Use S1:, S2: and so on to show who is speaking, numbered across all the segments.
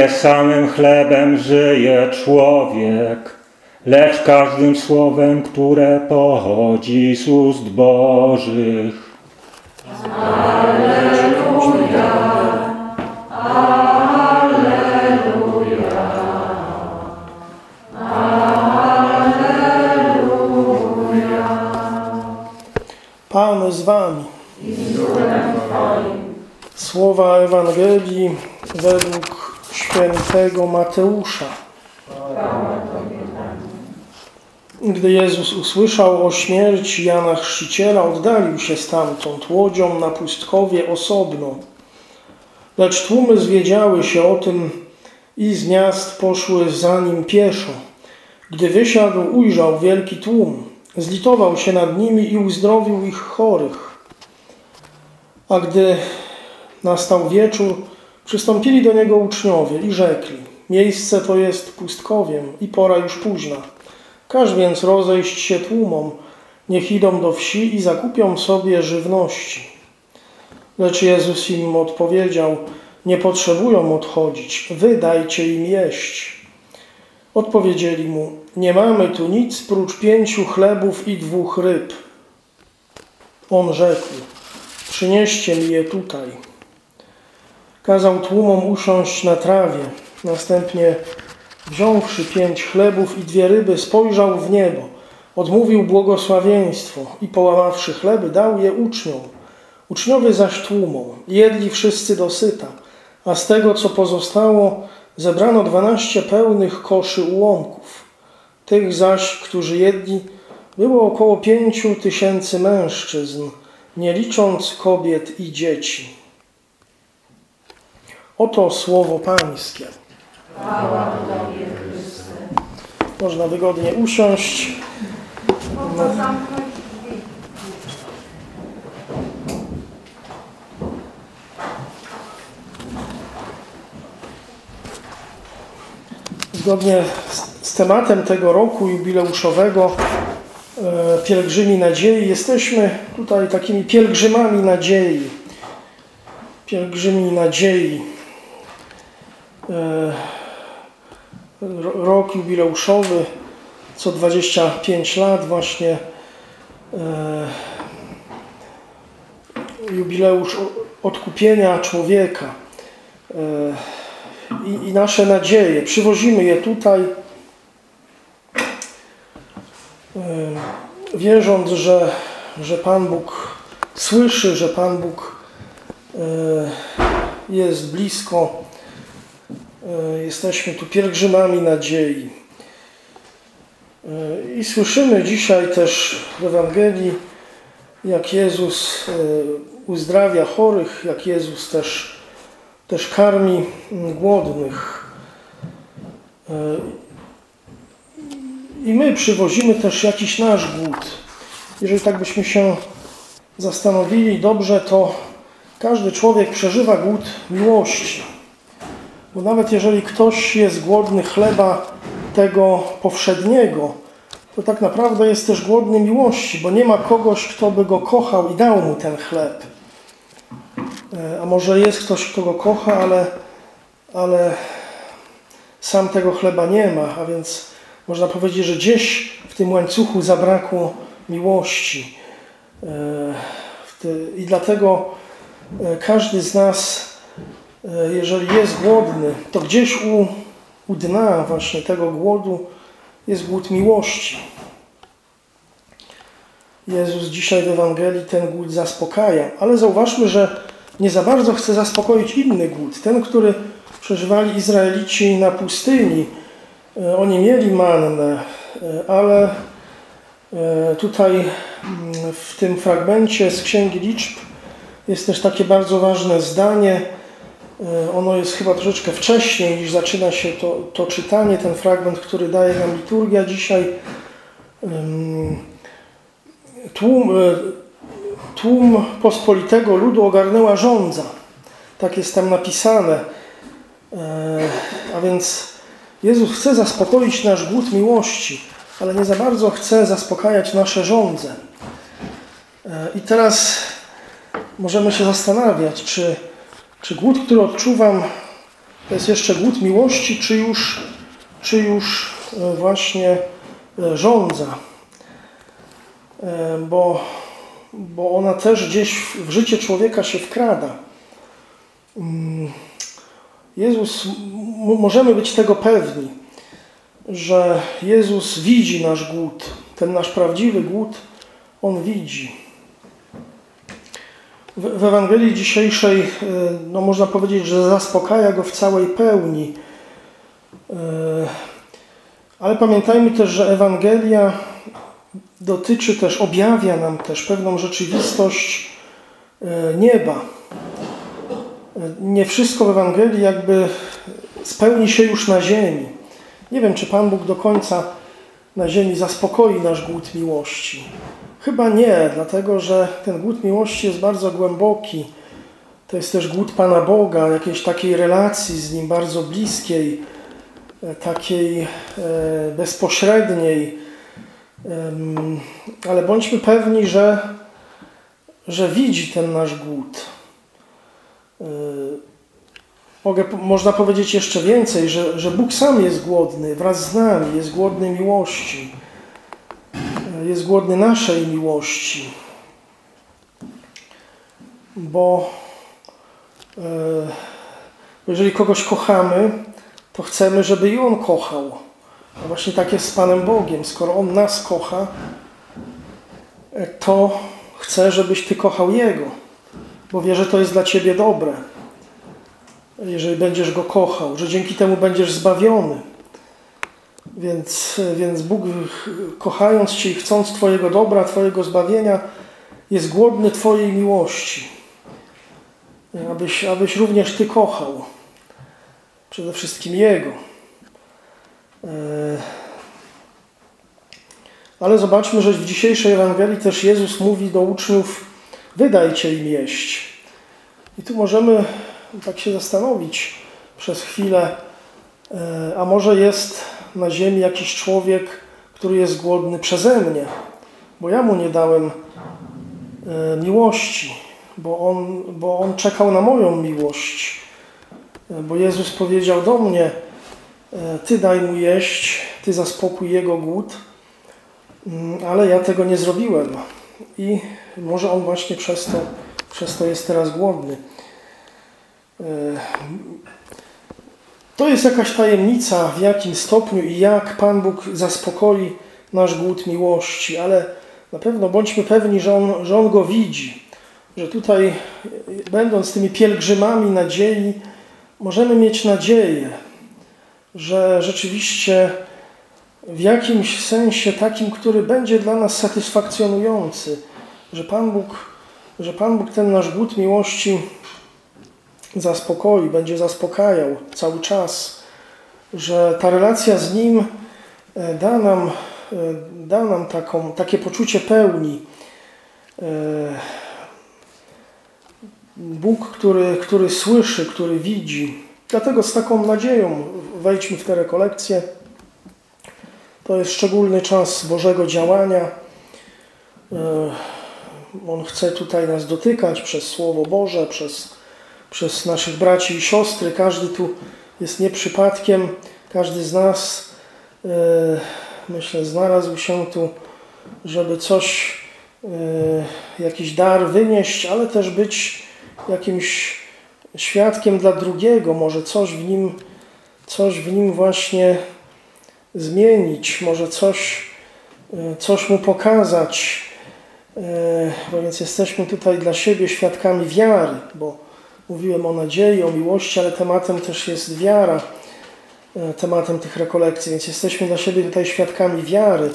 S1: Nie samym chlebem żyje człowiek, lecz każdym słowem, które pochodzi z ust Bożych.
S2: Alleluja, alleluja, alleluja.
S3: Pan z wami. Słowa Ewangelii według świętego Mateusza. Gdy Jezus usłyszał o śmierci Jana Chrzciciela, oddalił się stamtąd łodzią na pustkowie osobno. Lecz tłumy zwiedziały się o tym i z miast poszły za nim pieszo. Gdy wysiadł, ujrzał wielki tłum. Zlitował się nad nimi i uzdrowił ich chorych. A gdy nastał wieczór, przystąpili do niego uczniowie i rzekli: miejsce to jest pustkowiem i pora już późna. Każ więc rozejść się tłumom, niech idą do wsi i zakupią sobie żywności. Lecz Jezus im odpowiedział: nie potrzebują odchodzić, wy dajcie im jeść. Odpowiedzieli mu: nie mamy tu nic prócz 5 chlebów i 2 ryb. On rzekł: przynieście mi je tutaj. Kazał tłumom usiąść na trawie. Następnie, wziąwszy 5 chlebów i 2 ryby, spojrzał w niebo, odmówił błogosławieństwo i połamawszy chleby, dał je uczniom. Uczniowie zaś tłumom. Jedli wszyscy dosyta, a z tego, co pozostało, zebrano 12 pełnych koszy ułomków. Tych zaś, którzy jedli, było około 5000 mężczyzn, nie licząc kobiet i dzieci. Oto słowo Pańskie. Można wygodnie usiąść. Zgodnie z tematem tego roku jubileuszowego Pielgrzymi Nadziei, jesteśmy tutaj takimi pielgrzymami nadziei. Pielgrzymi nadziei. Rok jubileuszowy, co 25 lat właśnie jubileusz odkupienia człowieka i nasze nadzieje. Przywozimy je tutaj, wierząc, że Pan Bóg słyszy, że Pan Bóg jest blisko. Jesteśmy tu pielgrzymami nadziei. I słyszymy dzisiaj też w Ewangelii, jak Jezus uzdrawia chorych, jak Jezus też karmi głodnych. I my przywozimy też jakiś nasz głód. Jeżeli tak byśmy się zastanowili dobrze, to każdy człowiek przeżywa głód miłości. Bo nawet jeżeli ktoś jest głodny chleba tego powszedniego, to tak naprawdę jest też głodny miłości, bo nie ma kogoś, kto by go kochał i dał mu ten chleb. A może jest ktoś, kto go kocha, ale sam tego chleba nie ma, a więc można powiedzieć, że gdzieś w tym łańcuchu zabrakło miłości. I dlatego każdy z nas, jeżeli jest głodny, to gdzieś u dna właśnie tego głodu jest głód miłości. Jezus dzisiaj w Ewangelii ten głód zaspokaja, ale zauważmy, że nie za bardzo chce zaspokoić inny głód. Ten, który przeżywali Izraelici na pustyni. Oni mieli mannę, ale tutaj w tym fragmencie z Księgi Liczb jest też takie bardzo ważne zdanie. Ono jest chyba troszeczkę wcześniej, niż zaczyna się to czytanie, ten fragment, który daje nam liturgia dzisiaj. Tłum pospolitego ludu ogarnęła żądza. Tak jest tam napisane. A więc Jezus chce zaspokoić nasz głód miłości, ale nie za bardzo chce zaspokajać nasze żądze. I teraz możemy się zastanawiać, czy głód, który odczuwam To jest jeszcze głód miłości, czy już właśnie żądza? Bo ona też gdzieś w życie człowieka się wkrada. Jezus, możemy być tego pewni, że Jezus widzi nasz głód, ten nasz prawdziwy głód, On widzi. W Ewangelii dzisiejszej, można powiedzieć, że zaspokaja go w całej pełni. Ale pamiętajmy też, że Ewangelia dotyczy też, objawia nam też pewną rzeczywistość nieba. Nie wszystko w Ewangelii jakby spełni się już na ziemi. Nie wiem, czy Pan Bóg do końca na ziemi zaspokoi nasz głód miłości. Chyba nie, dlatego że ten głód miłości jest bardzo głęboki. To jest też głód Pana Boga, jakiejś takiej relacji z Nim bardzo bliskiej, takiej bezpośredniej. Ale bądźmy pewni, że widzi ten nasz głód. Można powiedzieć jeszcze więcej, że Bóg sam jest głodny wraz z nami, jest głodny miłości. Jest głodny naszej miłości. Bo jeżeli kogoś kochamy, to chcemy, żeby i On kochał. A właśnie tak jest z Panem Bogiem. Skoro On nas kocha, to chce, żebyś Ty kochał Jego. Bo wie, że to jest dla Ciebie dobre. Jeżeli będziesz Go kochał, że dzięki temu będziesz zbawiony. Więc Bóg, kochając Cię i chcąc Twojego dobra, Twojego zbawienia, jest głodny Twojej miłości. Abyś również Ty kochał. Przede wszystkim Jego. Ale zobaczmy, że w dzisiejszej Ewangelii też Jezus mówi do uczniów: wydajcie im jeść. I tu możemy tak się zastanowić przez chwilę, a może jest na ziemi jakiś człowiek, który jest głodny przeze mnie, bo ja mu nie dałem miłości, bo on czekał na moją miłość, bo Jezus powiedział do mnie: Ty daj mu jeść, Ty zaspokój jego głód, ale ja tego nie zrobiłem i może on właśnie przez to jest teraz głodny. To jest jakaś tajemnica, w jakim stopniu i jak Pan Bóg zaspokoi nasz głód miłości, ale na pewno bądźmy pewni, że On go widzi, że tutaj, będąc tymi pielgrzymami nadziei, możemy mieć nadzieję, że rzeczywiście w jakimś sensie takim, który będzie dla nas satysfakcjonujący, że Pan Bóg ten nasz głód miłości zaspokoi, będzie zaspokajał cały czas, że ta relacja z Nim da nam takie poczucie pełni. Bóg, który słyszy, który widzi. Dlatego z taką nadzieją wejdźmy w te rekolekcje. To jest szczególny czas Bożego działania. On chce tutaj nas dotykać przez Słowo Boże, przez naszych braci i siostry. Każdy tu jest nie przypadkiem. Każdy z nas, myślę, znalazł się tu, żeby coś, jakiś dar wynieść, ale też być jakimś świadkiem dla drugiego. Może coś w nim właśnie zmienić, może coś mu pokazać. Bo więc jesteśmy tutaj dla siebie świadkami wiary, bo mówiłem o nadziei, o miłości, ale tematem też jest wiara, tematem tych rekolekcji, więc jesteśmy dla siebie tutaj świadkami wiary.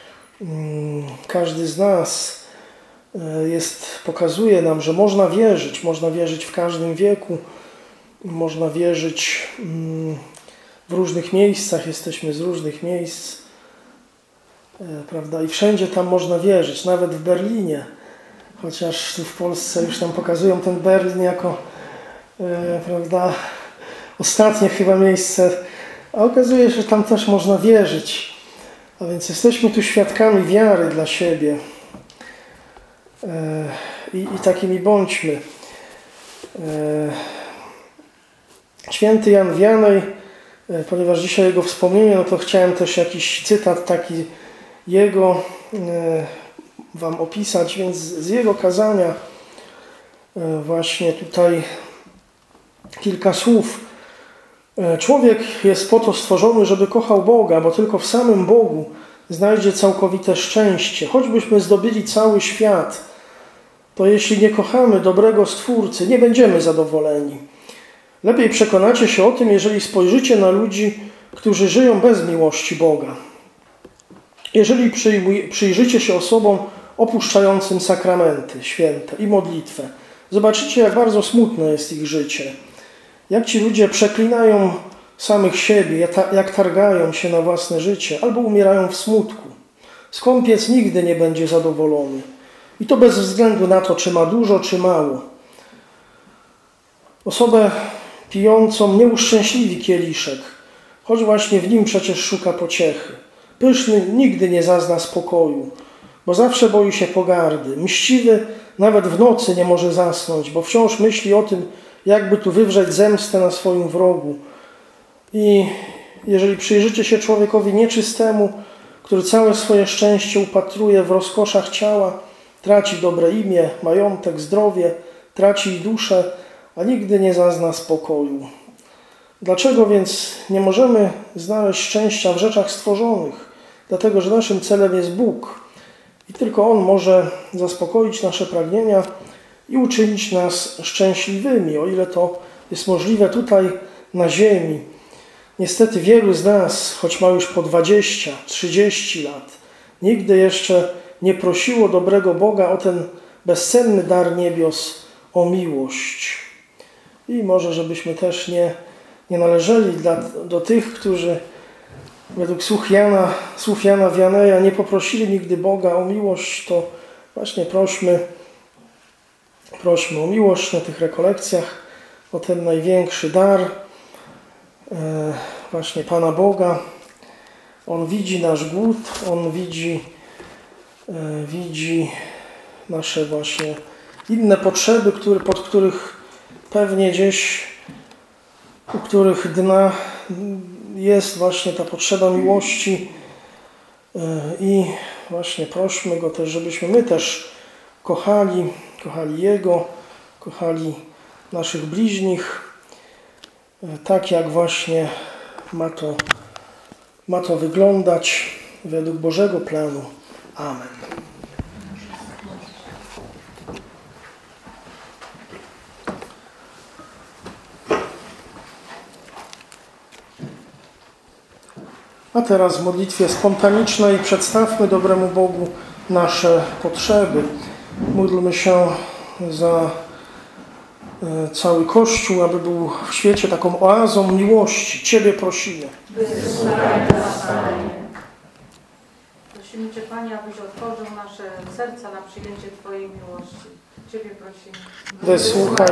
S3: Każdy z nas pokazuje nam, że można wierzyć w każdym wieku, można wierzyć w różnych miejscach, jesteśmy z różnych miejsc, prawda? I wszędzie tam można wierzyć, nawet w Berlinie, chociaż tu w Polsce już tam pokazują ten Berlin jako, prawda, ostatnie chyba miejsce, a okazuje się, że tam też można wierzyć. A więc jesteśmy tu świadkami wiary dla siebie i takimi bądźmy. Święty Jan Wianej, ponieważ dzisiaj jego wspomnienie, no to chciałem też jakiś cytat taki jego wam opisać, więc z jego kazania właśnie tutaj kilka słów. Człowiek jest po to stworzony, żeby kochał Boga, bo tylko w samym Bogu znajdzie całkowite szczęście. Choćbyśmy zdobyli cały świat, to jeśli nie kochamy dobrego Stwórcy, nie będziemy zadowoleni. Lepiej przekonacie się o tym, jeżeli spojrzycie na ludzi, którzy żyją bez miłości Boga. Jeżeli przyjrzycie się osobom opuszczającym sakramenty święte i modlitwę, zobaczycie, jak bardzo smutne jest ich życie. Jak ci ludzie przeklinają samych siebie, jak targają się na własne życie, albo umierają w smutku. Skąpiec nigdy nie będzie zadowolony. I to bez względu na to, czy ma dużo, czy mało. Osobę pijącą nie uszczęśliwi kieliszek, choć właśnie w nim przecież szuka pociechy. Pyszny nigdy nie zazna spokoju, bo zawsze boi się pogardy. Mściwy nawet w nocy nie może zasnąć, bo wciąż myśli o tym, jakby tu wywrzeć zemstę na swoim wrogu. I jeżeli przyjrzycie się człowiekowi nieczystemu, który całe swoje szczęście upatruje w rozkoszach ciała, traci dobre imię, majątek, zdrowie, traci i duszę, a nigdy nie zazna spokoju. Dlaczego więc nie możemy znaleźć szczęścia w rzeczach stworzonych? Dlatego, że naszym celem jest Bóg i tylko On może zaspokoić nasze pragnienia i uczynić nas szczęśliwymi, o ile to jest możliwe tutaj na ziemi. Niestety wielu z nas, choć ma już po 20, 30 lat, nigdy jeszcze nie prosiło dobrego Boga o ten bezcenny dar niebios, o miłość. I może, żebyśmy też nie należeli do tych, którzy według słów Jana Wianeja nie poprosili nigdy Boga o miłość, to właśnie prośmy o miłość na tych rekolekcjach, o ten największy dar właśnie Pana Boga. On widzi nasz głód, On widzi nasze właśnie inne potrzeby, pod których pewnie gdzieś, u których dna jest właśnie ta potrzeba miłości i właśnie prośmy Go też, żebyśmy my też kochali Jego, kochali naszych bliźnich, tak jak właśnie ma to wyglądać według Bożego planu. Amen. A teraz w modlitwie spontanicznej przedstawmy dobremu Bogu nasze potrzeby. Módlmy się za cały Kościół, aby był w świecie taką oazą miłości. Ciebie prosimy.
S2: Wysłuchaj nas, Panie.
S4: Prosimy Cię, Panie, abyś otworzył nasze serca na przyjęcie Twojej miłości. Ciebie prosimy.
S3: Wysłuchaj